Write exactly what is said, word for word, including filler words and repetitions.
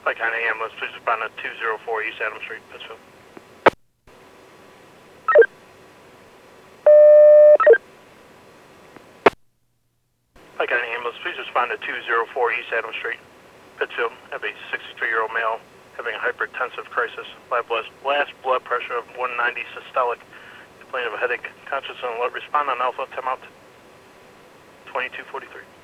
Pike County ambulance, please respond to two zero four East Adams Street, Pittsfield. Pike County ambulance, please respond to two zero four East Adams Street, Pittsfield. Have a sixty-three-year-old male having a hypertensive crisis. Last blood pressure of one ninety systolic. Complaint of a headache. Conscious and alert. Respond on Alpha. Time out. twenty-two forty-three.